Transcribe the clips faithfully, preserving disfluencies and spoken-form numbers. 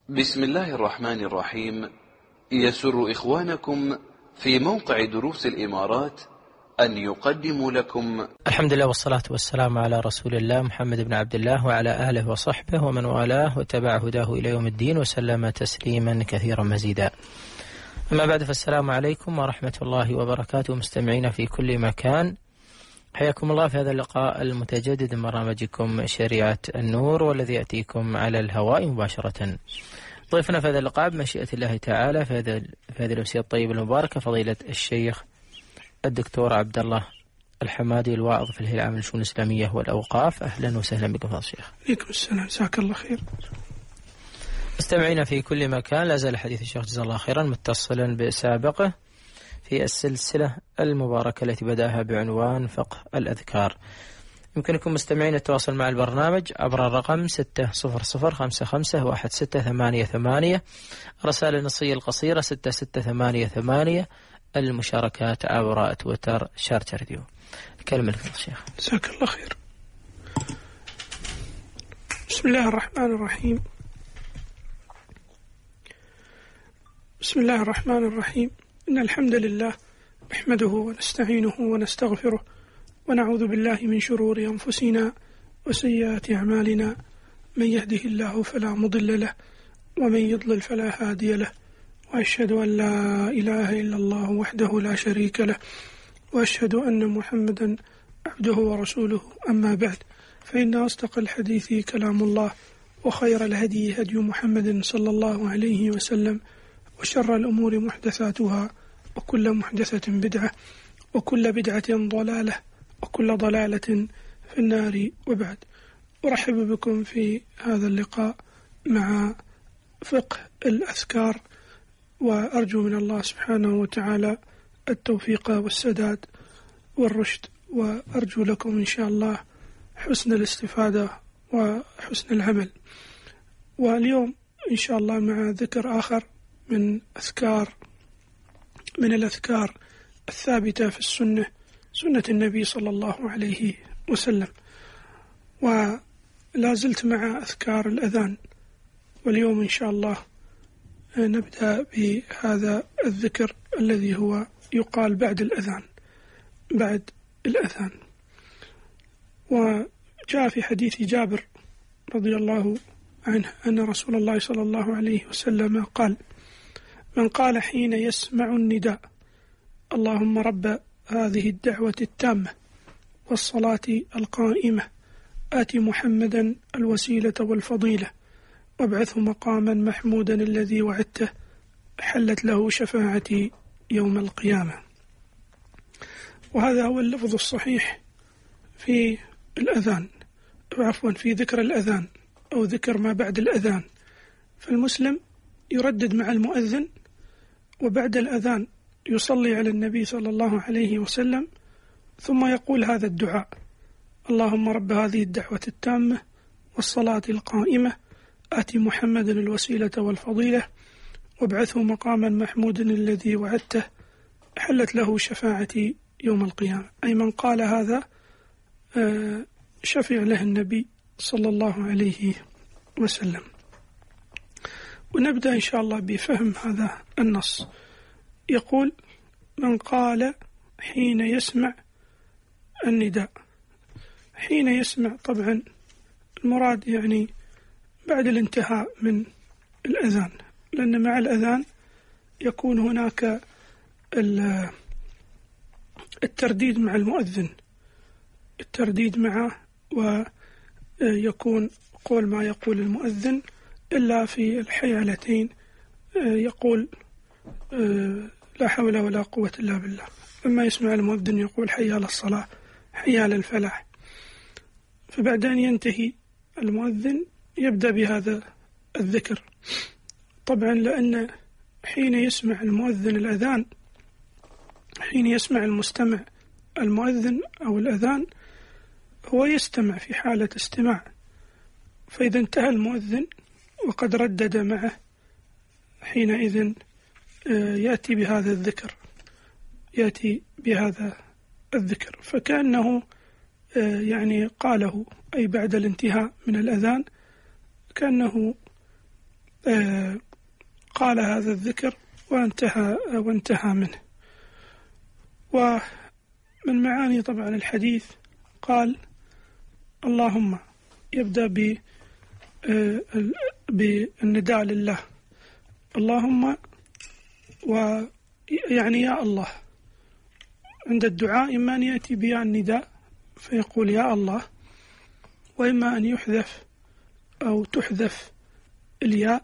بسم الله الرحمن الرحيم. يسر إخوانكم في موقع دروس الإمارات أن يقدموا لكم الحمد لله والصلاة والسلام على رسول الله محمد بن عبد الله وعلى آله وصحبه ومن والاه وتبع هداه إلى يوم الدين وسلم تسليما كثيرا مزيدا. أما بعد، فالسلام عليكم ورحمة الله وبركاته مستمعين في كل مكان، حياكم الله في هذا اللقاء المتجدد من برنامجكم شريعة النور، والذي يأتيكم على الهواء مباشرة. ضيفنا في هذا اللقاء بمشيئة الله تعالى في هذا في هذه الأمسية الطيبة المباركة فضيلة الشيخ الدكتور عبد الله الحمادي، الواعظ في الهيئة العامة للشؤون الإسلامية والأوقاف. أهلا وسهلا بكم فضيلة الشيخ. عليكم السلام، جزاك الله خير. مستمعينا في كل مكان، لا زال حديث الشيخ جزاه الله خيرا متصلا بسابقه في السلسلة المباركة التي بدأها بعنوان فقه الأذكار. يمكنكم مستمعين التواصل مع البرنامج عبر الرقم ستة صفر صفر خمسة خمسة واحد ستة ثمانية ثمانية، رسائل النصية القصيرة ستة ستة ثمانية ثمانية، المشاركات عبر تويتر شارت راديو. الكلمة لك الشيخ. جزاك الله خير. بسم الله الرحمن الرحيم. بسم الله الرحمن الرحيم إن الحمد لله نحمده ونستعينه ونستغفره ونعوذ بالله من شرور أنفسنا وسيئات أعمالنا، من يهده الله فلا مضل له ومن يضلل فلا هادي له، وأشهد أن لا إله إلا الله وحده لا شريك له، وأشهد أن محمدا عبده ورسوله. أما بعد، فإن أصدق الحديث كلام الله، وخير الهدي هدي محمد صلى الله عليه وسلم، وشر الأمور محدثاتها، وكل محدثة بدعة، وكل بدعة ضلالة، وكل ضلالة في النار. وبعد، أرحب بكم في هذا اللقاء مع فقه الأذكار، وأرجو من الله سبحانه وتعالى التوفيق والسداد والرشد، وأرجو لكم إن شاء الله حسن الاستفادة وحسن العمل. واليوم إن شاء الله مع ذكر آخر من أذكار من الأذكار الثابتة في السنة، سنة النبي صلى الله عليه وسلم. ولا زلت مع أذكار الأذان، واليوم إن شاء الله نبدأ بهذا الذكر الذي هو يقال بعد الأذان بعد الأذان. وجاء في حديث جابر رضي الله عنه أن رسول الله صلى الله عليه وسلم قال: من قال حين يسمع النداء اللهم رب هذه الدعوة التامة والصلاة القائمة آت محمدا الوسيلة والفضيلة وابعثه مقاما محمودا الذي وعدته حلت له شفاعتي يوم القيامة. وهذا هو اللفظ الصحيح في الأذان، عفوا في ذكر الأذان أو ذكر ما بعد الأذان. فالمسلم يردد مع المؤذن، وبعد الأذان يصلي على النبي صلى الله عليه وسلم، ثم يقول هذا الدعاء: اللهم رب هذه الدعوة التامة والصلاة القائمة آت محمدا الوسيلة والفضيلة وابعثه مقاما محمودا الذي وعدته حلت له شفاعتي يوم القيامة. أي من قال هذا شفع له النبي صلى الله عليه وسلم. ونبدأ إن شاء الله بفهم هذا النص. يقول: من قال حين يسمع النداء. حين يسمع، طبعا المراد يعني بعد الانتهاء من الأذان، لأن مع الأذان يكون هناك الترديد مع المؤذن، الترديد معه، ويكون قول ما يقول المؤذن، إلا في الحيالتين يقول لا حول ولا قوة إلا بالله. لما يسمع المؤذن يقول حي على الصلاة، حي على الفلاح. فبعد أن ينتهي المؤذن يبدأ بهذا الذكر. طبعا لأن حين يسمع المؤذن الأذان، حين يسمع المستمع المؤذن أو الأذان، هو يستمع في حالة استماع. فإذا انتهى المؤذن وقد ردد معه، حينئذ يأتي بهذا الذكر يأتي بهذا الذكر فكأنه يعني قاله، أي بعد الانتهاء من الأذان كأنه قال هذا الذكر وانتهى, وانتهى منه. ومن معاني طبعا الحديث قال اللهم، يبدأ بالنداء لله اللهم، ويعني يا الله. عند الدعاء إما أن يأتي بياء النداء فيقول يا الله، وإما أن يحذف أو تحذف الياء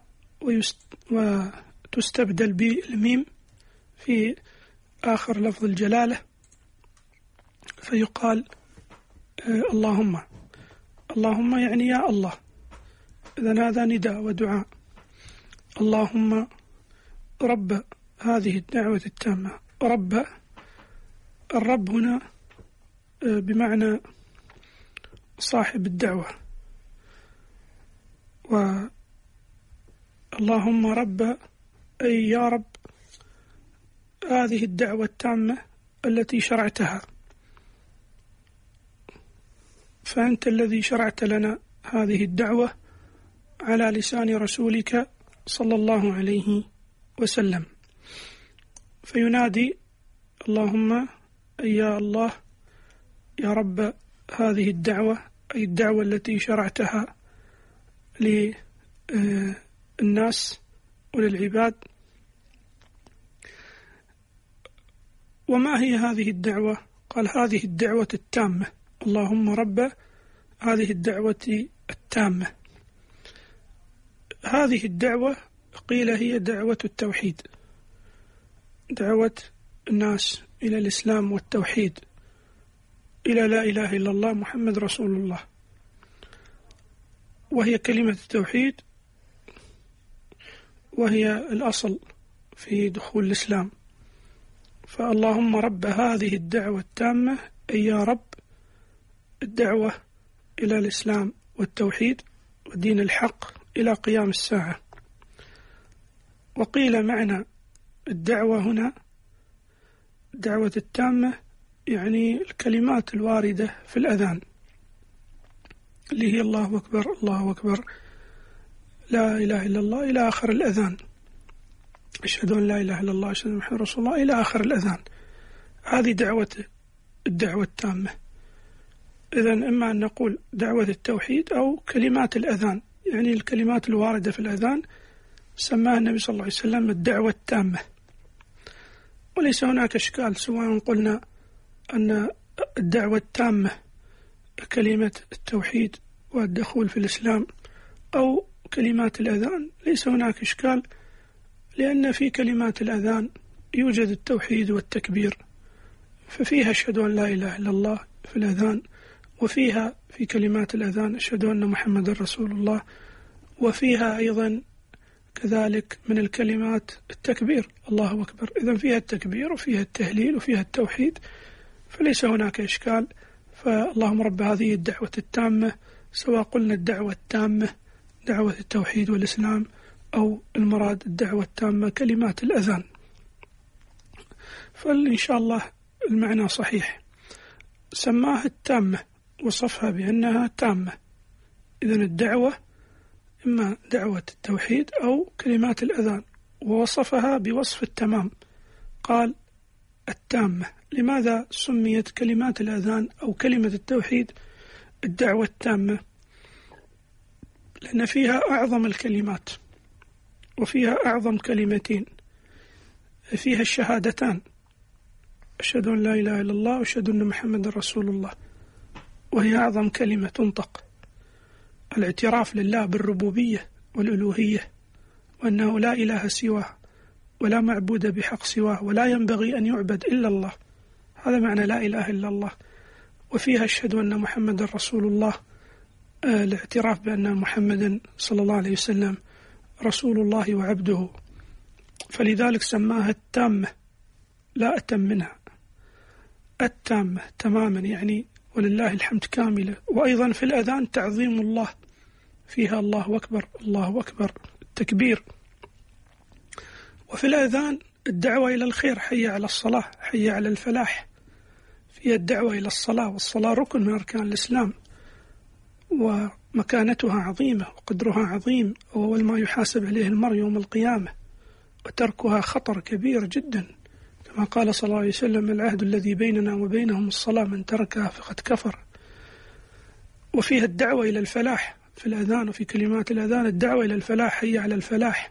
وتستبدل بالميم في آخر لفظ الجلالة فيقال اللهم. اللهم يعني يا الله، إذن هذا نداء ودعاء. اللهم رب هذه الدعوة التامة. رب، الرب هنا بمعنى صاحب الدعوة. واللهم رب أي يا رب هذه الدعوة التامة التي شرعتها، فأنت الذي شرعت لنا هذه الدعوة على لسان رسولك صلى الله عليه وسلم. فينادي اللهم أي يا الله يا رب هذه الدعوة، أي الدعوة التي شرعتها للناس وللعباد. وما هي هذه الدعوة؟ قال هذه الدعوة التامة. اللهم رب هذه الدعوة التامة. هذه الدعوة قيل هي دعوة التوحيد، دعوة الناس إلى الإسلام والتوحيد، إلى لا إله إلا الله محمد رسول الله، وهي كلمة التوحيد، وهي الأصل في دخول الإسلام. فاللهم رب هذه الدعوة التامة أي يا رب الدعوة إلى الإسلام والتوحيد ودين الحق إلى قيام الساعة. وقيل معنى الدعوة هنا دعوة التامة يعني الكلمات الواردة في الأذان اللي هي الله أكبر الله أكبر لا إله إلا الله إلى آخر الأذان، أشهد أن لا إله إلا الله أشهد أن محمد رسول الله إلى آخر الأذان. هذه دعوة الدعوة التامة. إذن إما أن نقول دعوة التوحيد أو كلمات الأذان، يعني الكلمات الواردة في الأذان سماها النبي صلى الله عليه وسلم الدعوة التامة. وليس هناك إشكال سواء قلنا أن الدعوة التامة كلمة التوحيد والدخول في الإسلام أو كلمات الأذان، ليس هناك إشكال، لأن في كلمات الأذان يوجد التوحيد والتكبير، ففيها أشهد أن لا إله إلا الله في الأذان، وفيها في كلمات الأذان أشهد أن محمد رسول الله، وفيها أيضا كذلك من الكلمات التكبير الله أكبر. إذن فيها التكبير وفيها التهليل وفيها التوحيد، فليس هناك إشكال. فاللهم رب هذه الدعوة التامة، سواء قلنا الدعوة التامة دعوة التوحيد والإسلام أو المراد الدعوة التامة كلمات الأذان، فإن شاء الله المعنى صحيح. سماها التامة، وصفها بأنها تامة. إذن الدعوة إما دعوة التوحيد أو كلمات الأذان، ووصفها بوصف التمام قال التامة. لماذا سميت كلمات الأذان أو كلمة التوحيد الدعوة التامة؟ لأن فيها أعظم الكلمات، وفيها أعظم كلمتين، فيها الشهادتان أشهد أن لا إله إلا الله وأشهد أن محمد رسول الله، وهي أعظم كلمة تنطق. الاعتراف لله بالربوبية والألوهية، وأنه لا إله سواه ولا معبود بحق سواه ولا ينبغي أن يعبد إلا الله، هذا معنى لا إله إلا الله. وفيها أشهد أن محمد رسول الله، الاعتراف بأن محمدا صلى الله عليه وسلم رسول الله وعبده، فلذلك سماها التامة لا أتم منها، التامة تماما يعني ولله الحمد كاملة. وأيضا في الأذان تعظيم الله، فيها الله أكبر الله أكبر التكبير. وفي الأذان الدعوة إلى الخير، حي على الصلاة حي على الفلاح، فيها الدعوة إلى الصلاة، والصلاة ركن من أركان الإسلام. ومن مكانتها عظيمة وقدرها عظيم، وأول ما يحاسب عليه المرء يوم القيامة، وتركها خطر كبير جدا، كما قال صلى الله عليه وسلم: العهد الذي بيننا وبينهم الصلاة، من تركها فقد كفر. وفيها الدعوة إلى الفلاح في الأذان، وفي كلمات الأذان الدعوة إلى الفلاح، هي على الفلاح.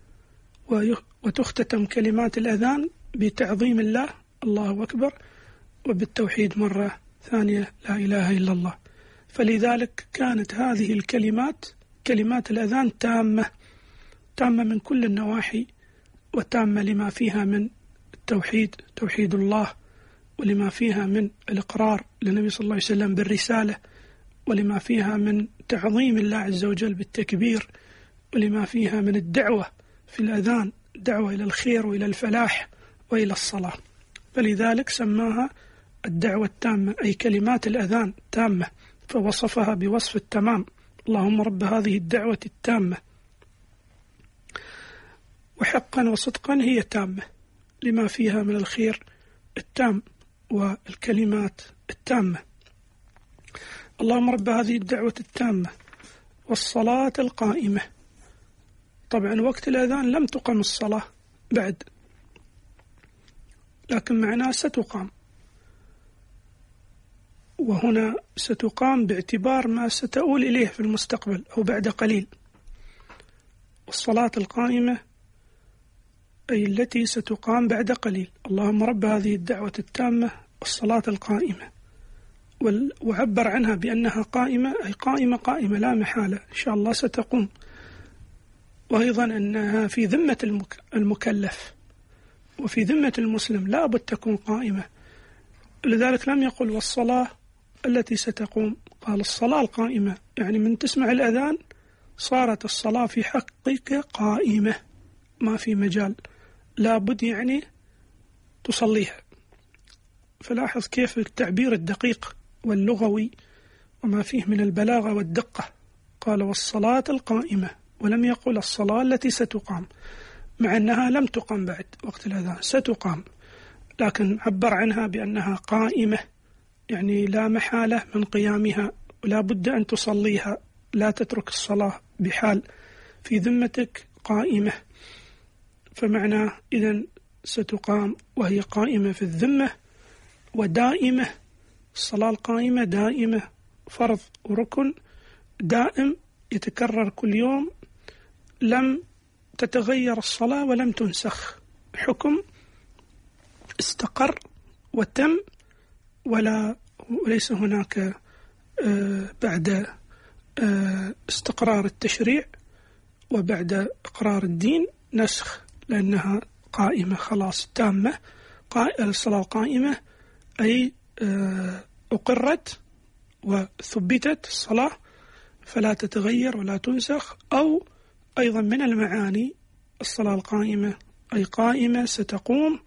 وتختتم كلمات الأذان بتعظيم الله، الله أكبر، وبالتوحيد مرة ثانية، لا إله إلا الله. فلذلك كانت هذه الكلمات كلمات الأذان تامة تامة من كل النواحي، وتامة لما فيها من التوحيد، توحيد الله، ولما فيها من الإقرار للنبي صلى الله عليه وسلم بالرسالة، ولما فيها من تعظيم الله عز وجل بالتكبير، ولما فيها من الدعوة في الأذان، دعوة إلى الخير وإلى الفلاح وإلى الصلاة. فلذلك سماها الدعوة التامة، أي كلمات الأذان تامة، فوصفها بوصف التمام: اللهم رب هذه الدعوة التامة. وحقا وصدقا هي تامة لما فيها من الخير التام والكلمات التامة. اللهم رب هذه الدعوة التامة والصلاة القائمة. طبعا وقت الأذان لم تقم الصلاة بعد، لكن معناه ستقام، وهنا ستقام باعتبار ما ستؤول إليه في المستقبل أو بعد قليل. والصلاة القائمة أي التي ستقام بعد قليل. اللهم رب هذه الدعوة التامة والصلاة القائمة، وعبر عنها بأنها قائمة، أي قائمة قائمة لا محالة إن شاء الله ستقوم. وأيضا أنها في ذمة المكلف وفي ذمة المسلم، لا بد تكون قائمة. لذلك لم يقل والصلاة التي ستقوم، قال الصلاة القائمة، يعني من تسمع الأذان صارت الصلاة في حقك قائمة، ما في مجال، لا بد يعني تصليها. فلاحظ كيف التعبير الدقيق واللغوي وما فيه من البلاغة والدقة. قال والصلاة القائمة، ولم يقل الصلاة التي ستقام، مع أنها لم تقام بعد وقت الأذان، ستقام، لكن عبر عنها بأنها قائمة، يعني لا محالة من قيامها، ولا بد أن تصليها، لا تترك الصلاة بحال، في ذمتك قائمة. فمعنى إذن ستقام وهي قائمة في الذمة ودائمة. الصلاة القائمة دائمة، فرض وركن دائم يتكرر كل يوم، لم تتغير الصلاة ولم تنسخ، حكم استقر وتم، ولا وليس هناك بعد استقرار التشريع وبعد إقرار الدين نسخ، لأنها قائمة خلاص تامة. الصلاة قائمة أي أقرت وثبتت الصلاة فلا تتغير ولا تنسخ. أو أيضا من المعاني الصلاة القائمة أي قائمة ستقوم،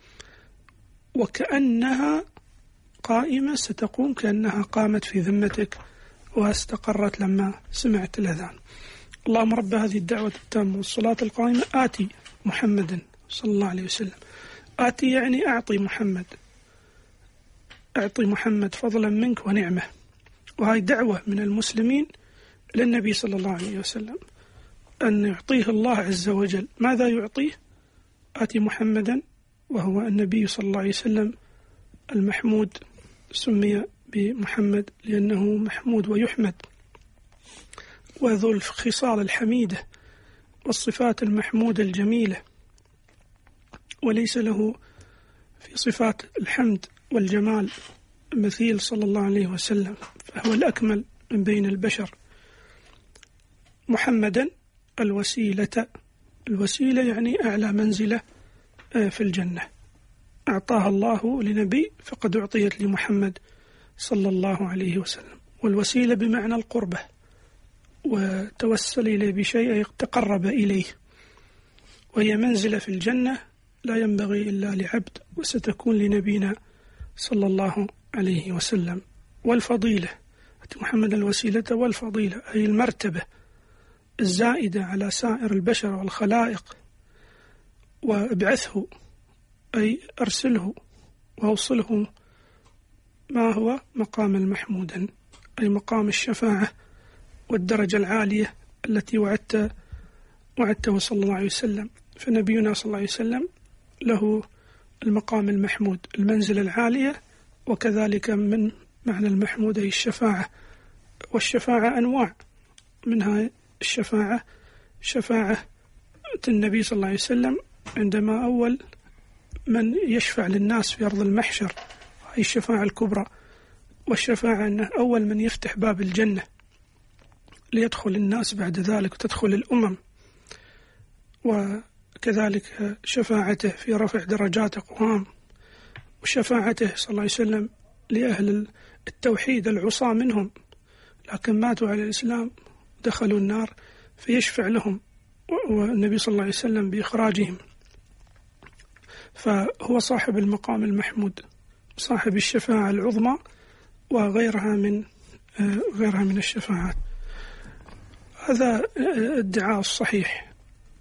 وكأنها قائمة ستقوم كأنها قامت في ذمتك واستقرت لما سمعت الأذان. اللهم رب هذه الدعوة التامة والصلاة القائمة آتي محمدا صلى الله عليه وسلم. آتي يعني أعطي محمد، أعطي محمد فضلا منك ونعمة. وهي دعوة من المسلمين للنبي صلى الله عليه وسلم أن يعطيه الله عز وجل. ماذا يعطيه؟ آتي محمدا، وهو النبي صلى الله عليه وسلم المحمود، سمي بمحمد لأنه محمود ويحمد، وذو الخصال الحميدة والصفات المحمودة الجميلة، وليس له في صفات الحمد والجمال مثيل صلى الله عليه وسلم، فهو الأكمل من بين البشر. محمدا الوسيلة، الوسيلة يعني أعلى منزلة في الجنة، أعطاها الله لنبي فقد أعطيت لمحمد صلى الله عليه وسلم. والوسيلة بمعنى القربة، وتوسل إليه بشيء تقرب إليه، وهي منزلة في الجنة لا ينبغي إلا لعبد، وستكون لنبينا صلى الله عليه وسلم. والفضيلة، محمد الوسيلة والفضيلة أي المرتبة الزائدة على سائر البشر والخلائق. وابعثه أي أرسله وأوصله ما هو مقام المحمودا، أي مقام الشفاعة والدرجة العالية التي وعدت وعدته صلى الله عليه وسلم. فنبينا صلى الله عليه وسلم له المقام المحمود، المنزلة العالية، وكذلك من معنى المحمود هي الشفاعة. والشفاعة أنواع، منها الشفاعة شفاعة النبي صلى الله عليه وسلم عندما أول من يشفع للناس في أرض المحشر، هي الشفاعة الكبرى. والشفاعة أنه أول من يفتح باب الجنة ليدخل الناس بعد ذلك وتدخل الأمم. وكذلك شفاعته في رفع درجات أقوام، وشفاعته صلى الله عليه وسلم لأهل التوحيد العصاة منهم لكن ماتوا على الإسلام دخلوا النار فيشفع لهم، والنبي صلى الله عليه وسلم بإخراجهم. فهو صاحب المقام المحمود، صاحب الشفاعة العظمى وغيرها من غيرها من الشفاعات. هذا الادعاء الصحيح.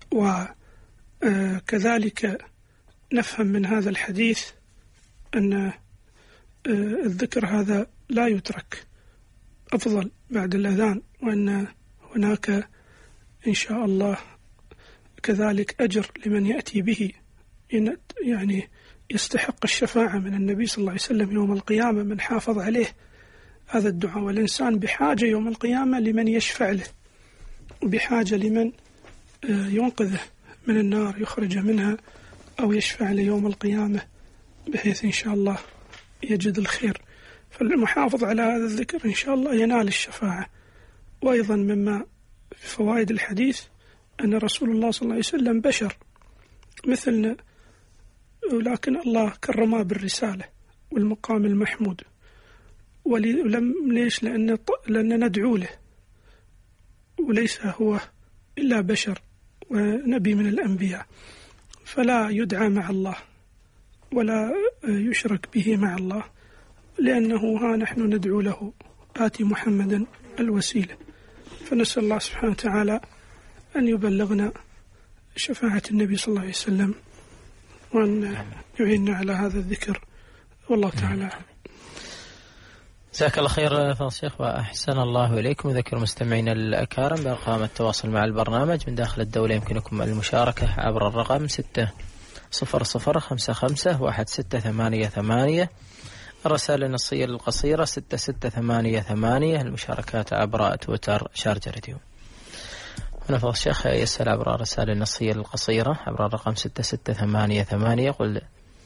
وكذلك نفهم من هذا الحديث أن الذكر هذا لا يترك، أفضل بعد الأذان، وأن هناك إن شاء الله كذلك أجر لمن يأتي به، يعني يستحق الشفاعة من النبي صلى الله عليه وسلم يوم القيامة من حافظ عليه هذا الدعاء. والإنسان بحاجة يوم القيامة لمن يشفع له، وبحاجة لمن ينقذه من النار يخرج منها، أو يشفع له يوم القيامة بحيث إن شاء الله يجد الخير. فالمحافظ على هذا الذكر إن شاء الله ينال الشفاعة. وأيضا مما في فوائد الحديث أن رسول الله صلى الله عليه وسلم بشر مثلنا، ولكن الله كرمه بالرسالة والمقام المحمود. ولم ليش؟ لأن لأن ندعو له، وليس هو إلا بشر ونبي من الأنبياء، فلا يدعى مع الله ولا يشرك به مع الله، لأنه ها نحن ندعو له آتي محمدا الوسيلة. فنسأل الله سبحانه وتعالى أن يبلغنا شفاعة النبي صلى الله عليه وسلم، وأن يعيننا على هذا الذكر، والله تعالى. جزاك الله خير فضل الشيخ وأحسن الله إليكم. ذكر مستمعينا الأكارم بأرقام التواصل مع البرنامج من داخل الدولة، يمكنكم المشاركة عبر الرقم ستة صفر صفر خمسة خمسة واحد ستة ثمانية ثمانية، الرسائل النصية القصيرة ستة ستة ثمانية ثمانية، المشاركات عبر تويتر شارجة راديو. هنا فضل الشيخ يسأل عبر الرسائل النصية القصيرة عبر الرقم ستة ستة ثمانية ثمانية، يقول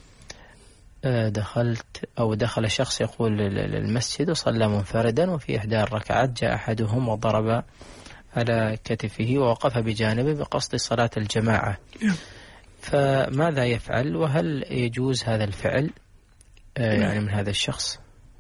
دخلت أو دخل شخص يقول للمسجد وصلى منفردا، وفي إحدى الركعات جاء أحدهم وضرب على كتفه ووقف بجانبه بقصد صلاة الجماعة، فماذا يفعل؟ وهل يجوز هذا الفعل يعني من هذا الشخص؟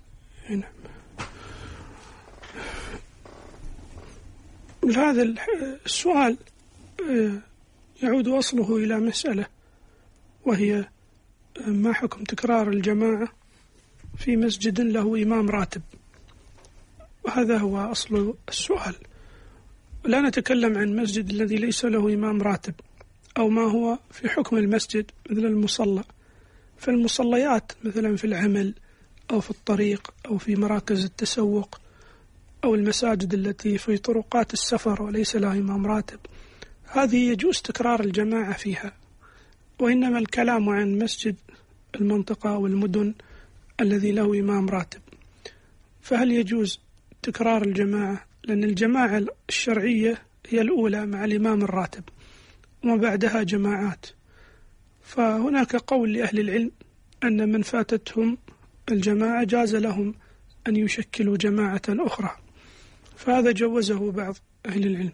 هذا السؤال يعود أصله إلى مسألة، وهي ما حكم تكرار الجماعة في مسجد له إمام راتب؟ وهذا هو أصل السؤال. لا نتكلم عن مسجد الذي ليس له إمام راتب، أو ما هو في حكم المسجد مثل المصلى. فالمصليات مثلا في العمل أو في الطريق أو في مراكز التسوق أو المساجد التي في طرقات السفر وليس لها إمام راتب، هذه يجوز تكرار الجماعة فيها. وإنما الكلام عن مسجد المنطقة والمدن الذي له إمام راتب، فهل يجوز تكرار الجماعة؟ لأن الجماعة الشرعية هي الأولى مع الإمام الراتب، وما بعدها جماعات. فهناك قول لأهل العلم أن من فاتتهم الجماعة جاز لهم أن يشكلوا جماعة أخرى، فهذا جوزه بعض أهل العلم.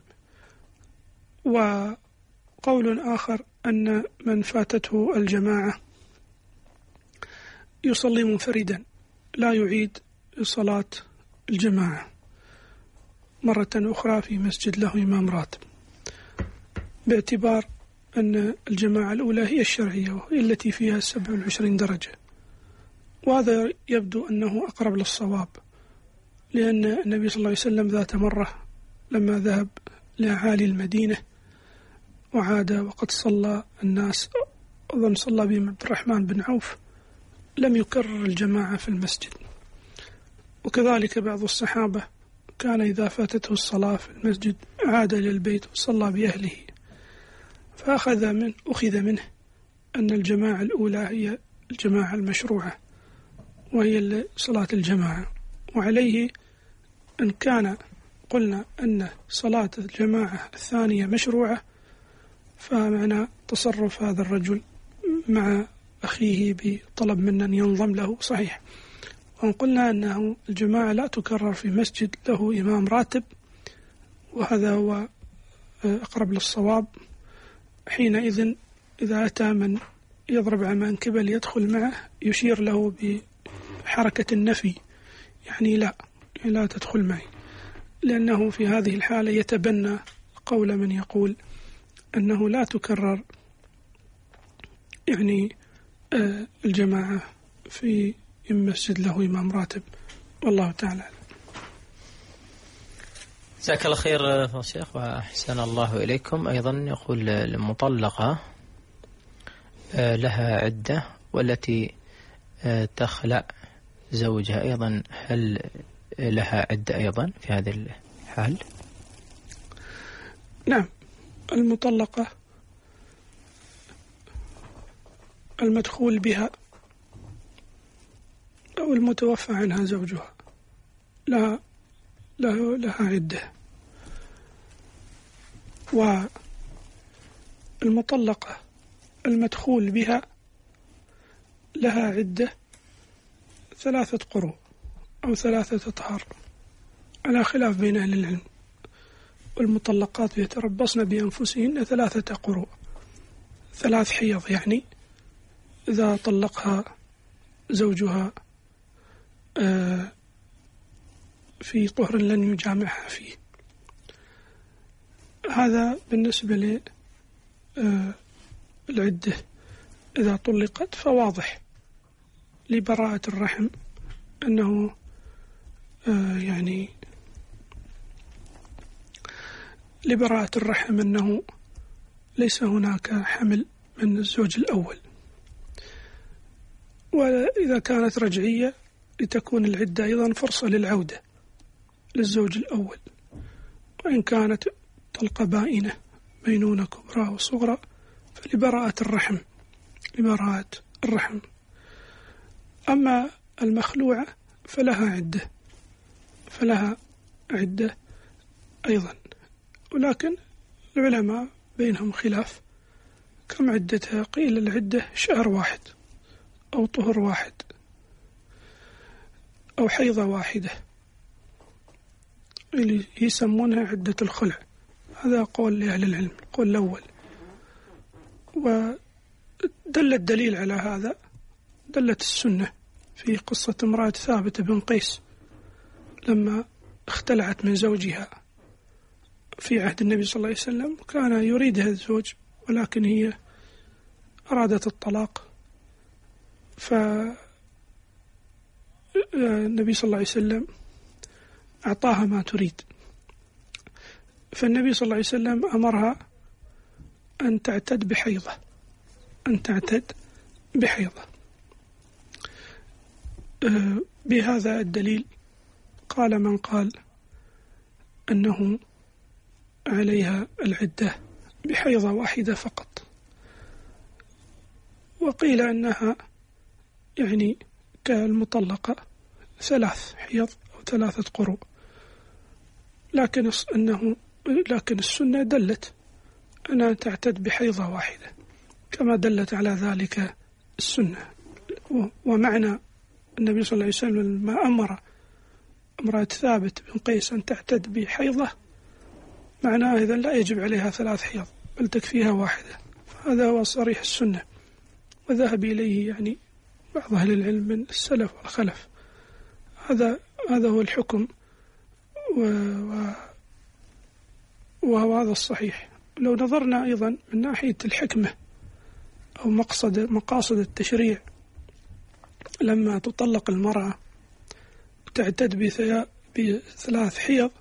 وقول آخر أن من فاتته الجماعة يصلي منفردا لا يعيد صلاة الجماعة مرة أخرى في مسجد له إمام راتب، باعتبار أن الجماعة الأولى هي الشرعية وهي التي فيها سبع وعشرين درجة. وهذا يبدو أنه أقرب للصواب، لأن النبي صلى الله عليه وسلم ذات مرة لما ذهب لأعالي المدينة وعاد وقد صلى الناس، أظن صلى بهم عبد الرحمن بن عوف، لم يكرر الجماعة في المسجد. وكذلك بعض الصحابة كان إذا فاتته الصلاة في المسجد عاد إلى البيت وصلى بأهله، فأخذ من أخذ منه أن الجماعة الأولى هي الجماعة المشروعة وهي صلاة الجماعة. وعليه إن كان قلنا أن صلاة الجماعة الثانية مشروعة فمعنى تصرف هذا الرجل مع أخيه بطلب منه أن ينضم له صحيح. وإن قلنا أنه الجماعة لا تكرر في مسجد له إمام راتب، وهذا هو أقرب للصواب، حينئذ إذا أتى من يضرب على منكبه ليدخل معه يشير له بحركة النفي، يعني لا لا تدخل معي، لأنه في هذه الحالة يتبنى قول من يقول أنه لا تكرر يعني الجماعة في مسجد له إمام راتب، والله تعالى. جزاك الله خير شيخ وأحسن الله إليكم. أيضا يقول المطلقة لها عدة والتي تخلع زوجها أيضا، هل لها عدة أيضا في هذه الحال؟ نعم، المطلقة المدخول بها أو المتوفى عنها زوجها لها, لها, لها عدة. والمطلقة المدخول بها لها عدة ثلاثة قروء أو ثلاثة أطهار على خلاف بين أهل العلم، والمطلقات يتربصن بأنفسهن ثلاثة قروء، ثلاث حيض، يعني إذا طلقها زوجها في طهر لن يجامعها فيه. هذا بالنسبة للعدة إذا طلقت، فواضح لبراءة الرحم أنه يعني لبراءة الرحم أنه ليس هناك حمل من الزوج الأول. وإذا كانت رجعية لتكون العدة أيضا فرصة للعودة للزوج الأول. وإن كانت طلقة بائنة بينونة كبرى وصغرى فلبراءة الرحم لبراءة الرحم. أما المخلوعة فلها عدة فلها عدة أيضا، ولكن العلماء بينهم خلاف كم عدتها. قيل العدة شهر واحد أو طهر واحد أو حيضة واحدة، اللي يسمونها عدة الخلع. هذا قول لأهل العلم، القول الأول. ودل الدليل على هذا دلت السنة في قصة امرأة ثابت بن قيس لما اختلعت من زوجها في عهد النبي صلى الله عليه وسلم، كان يريدها الزوج ولكن هي أرادت الطلاق، فالنبي صلى الله عليه وسلم أعطاها ما تريد. فالنبي صلى الله عليه وسلم أمرها أن تعتد بحيضة أن تعتد بحيضة بهذا الدليل قال من قال أنه عليها العدة بحيضة واحدة فقط، وقيل أنها يعني كالمطلقة ثلاث حيض أو ثلاثة قروء، لكن أنه لكن السنة دلت أنها تعتد بحيضة واحدة كما دلت على ذلك السنة. ومعنى النبي صلى الله عليه وسلم ما أمر امرأة ثابت بن قيس أن تعتد بحيضة معناه إذن لا يجب عليها ثلاث حيض بل تكفيها واحدة. هذا هو صريح السنة، وذهب إليه يعني بعض أهل العلم من السلف والخلف. هذا هذا هو الحكم و... و... وهو هذا الصحيح. لو نظرنا أيضا من ناحية الحكمة أو مقصد مقاصد التشريع، لما تطلق المرأة تعتد بثلاث حيض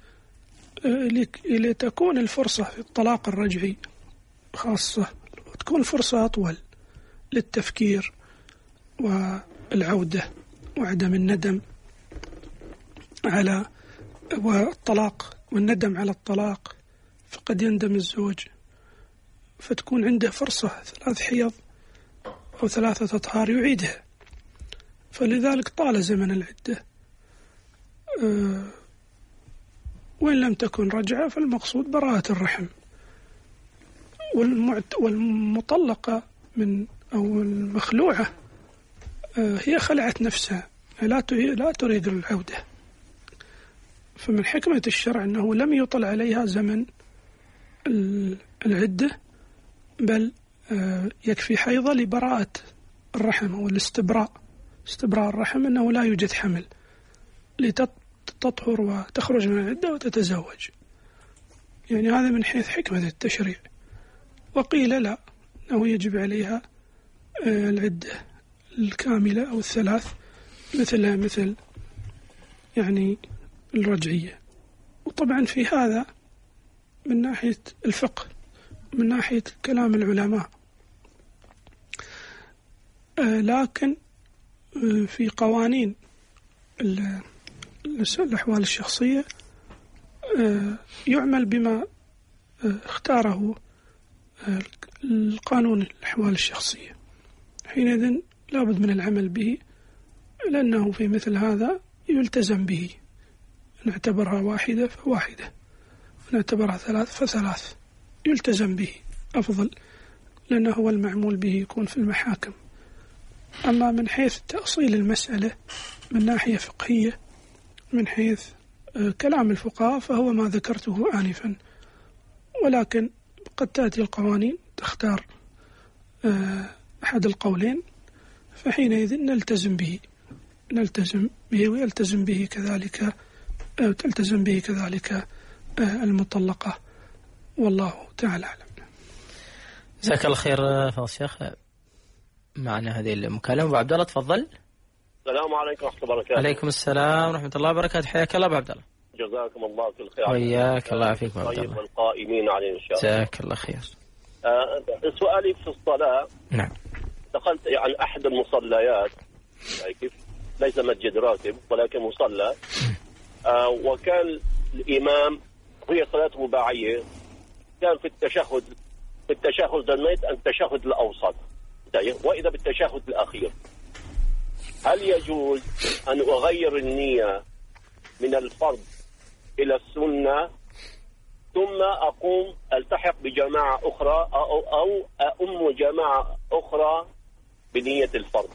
لتكون الفرصة في الطلاق الرجعي خاصة، وتكون فرصة أطول للتفكير والعودة وعدم الندم على والطلاق والندم على الطلاق، فقد يندم الزوج فتكون عنده فرصة ثلاث حيض أو ثلاثة أطهار يعيدها، فلذلك طال زمن العدة. أه وإن لم تكن رجعة فالمقصود براءة الرحم. والمطلقة من أو المخلوعة أه هي خلعت نفسها، لا لا تريد العودة، فمن حكمة الشرع أنه لم يطل عليها زمن العدة، بل أه يكفي حيضة لبراءة الرحم أو الاستبراء، استبراء الرحم أنه لا يوجد حمل، لتطهر وتخرج من العدة وتتزوج. يعني هذا من حيث حكمة التشريع. وقيل لا، أنه يجب عليها العدة الكاملة أو الثلاث مثلها مثل يعني الرجعية. وطبعا في هذا من ناحية الفقه، من ناحية كلام العلماء، لكن في قوانين الأحوال الشخصية يعمل بما اختاره القانون الأحوال الشخصية، حينئذ لابد من العمل به، لأنه في مثل هذا يلتزم به. نعتبرها واحدة فواحدة، نعتبرها ثلاث فثلاث، يلتزم به أفضل، لأنه هو المعمول به يكون في المحاكم. أما من حيث تأصيل المسألة من ناحية فقهية، من حيث كلام الفقهاء، فهو ما ذكرته آنفا، ولكن قد تأتي القوانين تختار أحد القولين، فحينئذ نلتزم به نلتزم به ويلتزم به كذلك تلتزم به كذلك المطلقة، والله تعالى أعلم. جزاك الله خير فضل الشيخ. معنا هذه المكالمة أبو عبد الله، تفضل. السلام عليكم ورحمة الله وبركاته. عليكم السلام ورحمة الله وبركاته، حياك الله أبو عبد الله. جزاكم الله كل خير. وياك الله يعافيك أبو عبد الله. والقائمين عليه إن شاء الله. جزاك الله خير. آه سؤالي في الصلاة. نعم. دخلت يعني أحد المصليات، كيف ليس مسجد راتب ولكن مصلى، آه وكان الإمام هي صلاة رباعية، كان في التشهد في التشهد ظنيت أن التشهد الأوسط، وإذا بالتشهد الأخير، هل يجوز أن أغير النية من الفرض إلى السنة ثم أقوم ألتحق بجماعة أخرى أو أو أؤم جماعة أخرى بنية الفرض؟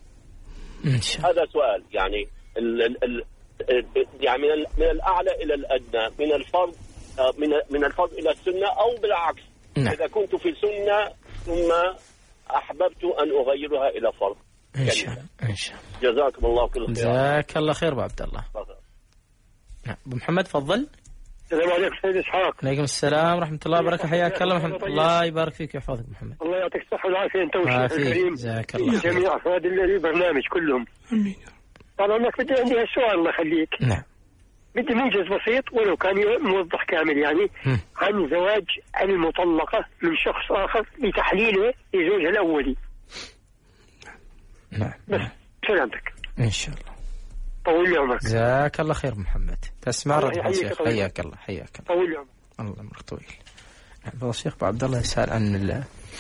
هذا سؤال. يعني ال ال ال يعني من, من الأعلى إلى الأدنى، من الفرض من من الفرض إلى السنة، أو بالعكس. نعم. إذا كنت في سنة ثم أحببت أن أغيرها إلى فرض. إن شاء الله. إن شاء الله. جزاكم الله كل خير. جزاك الله خير أبو عبد الله. نعم. أبو محمد تفضل. السلام عليكم سيد إسحاق. عليكم السلام ورحمة الله وبركاته، حياك الله محمد. الله يبارك فيك ويحفظك محمد. الله يعطيك الصحة والعافية أنت والشيخ الكريم. جزاك الله خير. جميع أفراد البرنامج كلهم. آمين. طبعا أنك بدي عندي هالسؤال الله يخليك. نعم. بدي موجز بسيط ولو كان موضح كامل، يعني م. عن زواج المطلقة من شخص آخر لتحليله لزوجها الأولي. نعم. بس سلامتك. إن شاء الله. طول لي عمرك. جزاك الله خير محمد. تسمع رد الشيخ. حياك الله حياك الله. طول لي عمرك. الله عمرك طويل. فضل الشيخ أبو عبد الله يسأل عن ال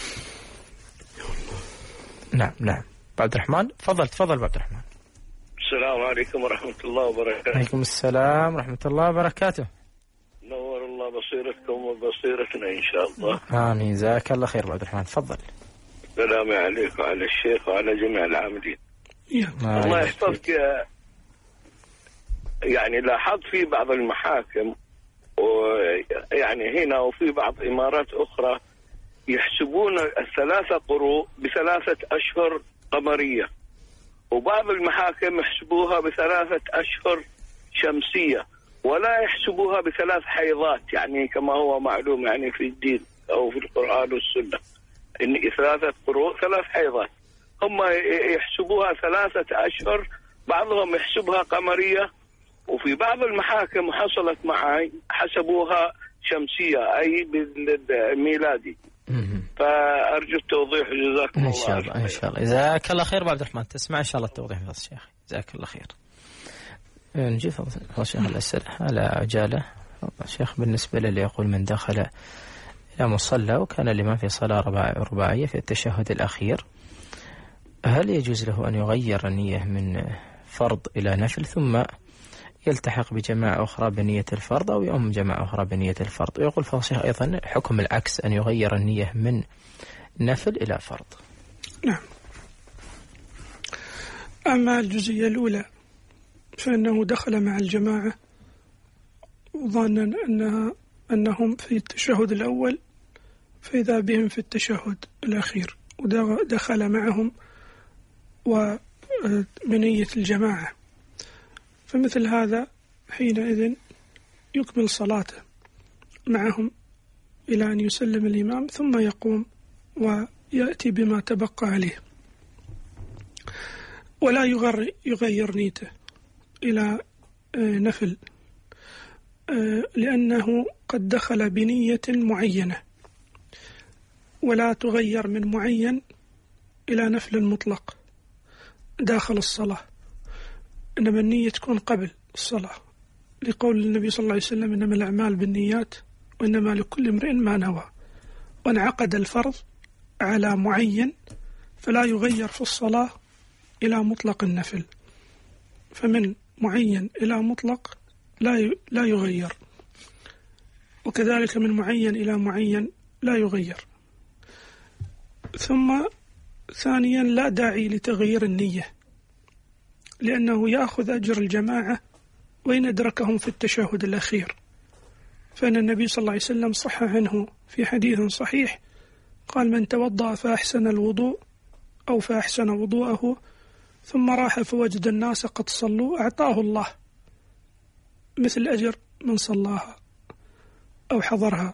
نعم نعم أبو عبد الرحمن، تفضل تفضل أبو عبد الرحمن. السلام عليكم ورحمة الله وبركاته. عليكم السلام ورحمة الله وبركاته. نور الله بصيرتكم وبصيرتنا إن شاء الله. آمين. جزاك الله خير أبو عبد الرحمن، تفضل. السلام عليكم وعلى الشيخ وعلى جميع العاملين. الله يحفظك. يعني لاحظت في بعض المحاكم ويعني هنا وفي بعض إمارات أخرى يحسبون الثلاثة قروء بثلاثة أشهر قمرية، وبعض المحاكم يحسبوها بثلاثة أشهر شمسية، ولا يحسبوها بثلاث حيضات، يعني كما هو معلوم يعني في الدين أو في القرآن والسنة إن ثلاثة قروء ثلاث حيضات. هم يحسبوها ثلاثة أشهر، بعضهم يحسبها قمرية، وفي بعض المحاكم حصلت معي حسبوها شمسية أي بالميلادي. فأرجو التوضيح جزاكم الله. إن شاء الله إن شاء الله. جزاك الله خير أبو عبد الرحمن، تسمع إن شاء الله التوضيح يا الشيخ. جزاك الله خير. نجيب شيخ الأسئلة على عجالة. شيخ، بالنسبة للي يقول من دخل إلى مصلى وكان الإمام في صلاة رباعية في التشهد الأخير، هل يجوز له أن يغير النية من فرض إلى نفل ثم يلتحق بجماعة أخرى بنية الفرض أو يؤم جماعة أخرى بنية الفرض؟ ويقول فالشيخ أيضا حكم العكس، أن يغير النية من نفل إلى فرض. نعم. أما الجزئية الأولى فإنه دخل مع الجماعة ظنا أنها أنهم في التشهد الأول فإذا بهم في التشهد الأخير ودخل معهم وبنية الجماعة، فمثل هذا حينئذ يكمل صلاته معهم إلى أن يسلم الإمام ثم يقوم ويأتي بما تبقى عليه، ولا يغير نيته إلى نفل، لأنه قد دخل بنية معينة، ولا تغير من معين إلى نفل مطلق داخل الصلاة، إنما النية تكون قبل الصلاة، لقول النبي صلى الله عليه وسلم إنما الأعمال بالنيات وإنما لكل امرئ ما نوى، وانعقد الفرض على معين فلا يغير في الصلاة إلى مطلق النفل، فمن معين إلى مطلق لا لا يغير، وكذلك من معين إلى معين لا يغير. ثم ثانيا لا داعي لتغيير النية، لأنه يأخذ أجر الجماعة وإن أدركهم في التشهد الأخير، فإن النبي صلى الله عليه وسلم صح عنه في حديث صحيح قال من توضأ فأحسن الوضوء أو فأحسن وضوءه ثم راح فوجد الناس قد صلوا أعطاه الله مثل أجر من صلاها أو حضرها،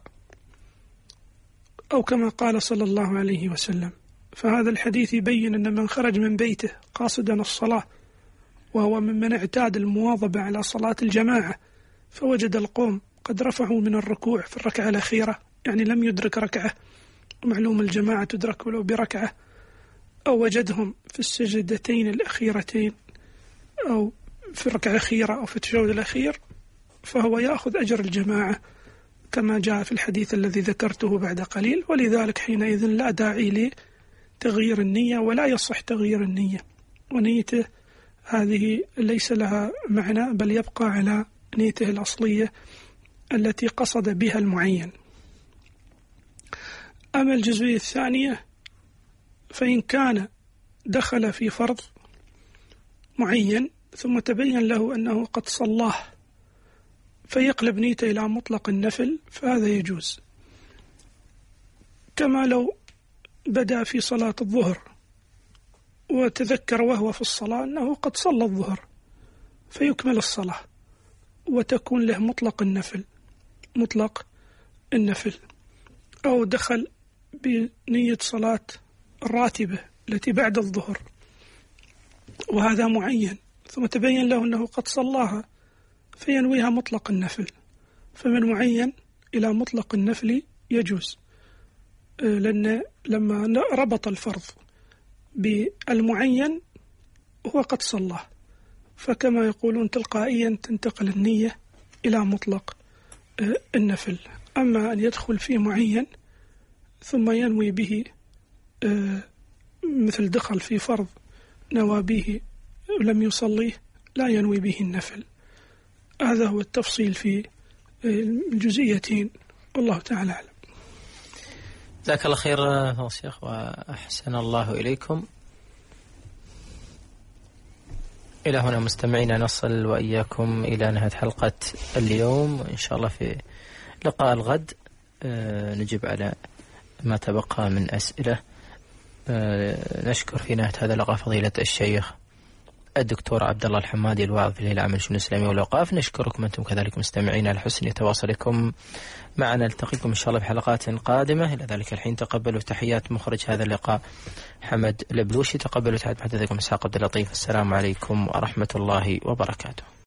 أو كما قال صلى الله عليه وسلم. فهذا الحديث يبين أن من خرج من بيته قاصدا الصلاة وهو ممن اعتاد المواظبة على صلاة الجماعة فوجد القوم قد رفعوا من الركوع في الركعة الأخيرة، يعني لم يدرك ركعة، ومعلوم الجماعة تدرك ولو بركعة، أو وجدهم في السجدتين الأخيرتين أو في الركعة الأخيرة أو في التشهد الأخير، فهو يأخذ أجر الجماعة كما جاء في الحديث الذي ذكرته بعد قليل. ولذلك حينئذ لا داعي لتغيير النية، ولا يصح تغيير النية، ونيته هذه ليس لها معنى، بل يبقى على نيته الأصلية التي قصد بها المعين. أما الجزئية الثانية فإن كان دخل في فرض معين ثم تبين له أنه قد صلاه فيقلب نيته إلى مطلق النفل فهذا يجوز، كما لو بدأ في صلاة الظهر وتذكر وهو في الصلاة أنه قد صلى الظهر فيكمل الصلاة وتكون له مطلق النفل مطلق النفل أو دخل بنية صلاة الراتبة التي بعد الظهر وهذا معين ثم تبين له أنه قد صلاها فينويها مطلق النفل، فمن معين إلى مطلق النفل يجوز، لأن لما ربط الفرض بالمعين هو قد صلاه، فكما يقولون تلقائيا تنتقل النية إلى مطلق النفل. أما أن يدخل في معين ثم ينوي به مثل دخل في فرض نوى به ولم يصليه لا ينوي به النفل، هذا هو التفصيل في الجزئيتين، والله تعالى أعلم. جزاك الله خير يا شيخ وأحسن الله إليكم. إلى هنا مستمعينا نصل وإياكم إلى نهاية حلقة اليوم، وإن شاء الله في لقاء الغد نجيب على ما تبقى من أسئلة. نشكر في نهاية هذا اللقاء فضيلة الشيخ الدكتور عبد الله الحمادي الواعظ في العام الشؤون الإسلامية والأوقاف. نشكركم أنتم كذلك مستمعين على حسن تواصلكم معنا. نلتقيكم إن شاء الله بحلقات قادمة. إلى ذلك الحين تقبلوا تحيات مخرج هذا اللقاء حمد البلوشي، تقبلوا تحيات محدثكم إسحاق عبد اللطيف. السلام عليكم ورحمة الله وبركاته.